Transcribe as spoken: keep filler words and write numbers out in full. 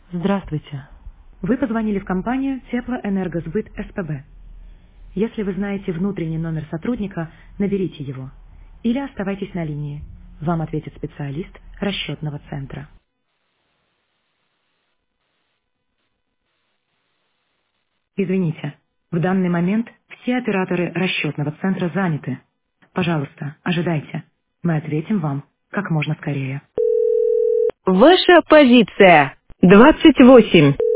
Здравствуйте. Вы позвонили в компанию Теплоэнергосбыт СПБ. Если вы знаете внутренний номер сотрудника, наберите его. Или оставайтесь на линии. Вам ответит специалист расчетного центра. Извините, в данный момент все операторы расчетного центра заняты. Пожалуйста, ожидайте. Мы ответим вам как можно скорее. Ваша позиция двадцать восемь.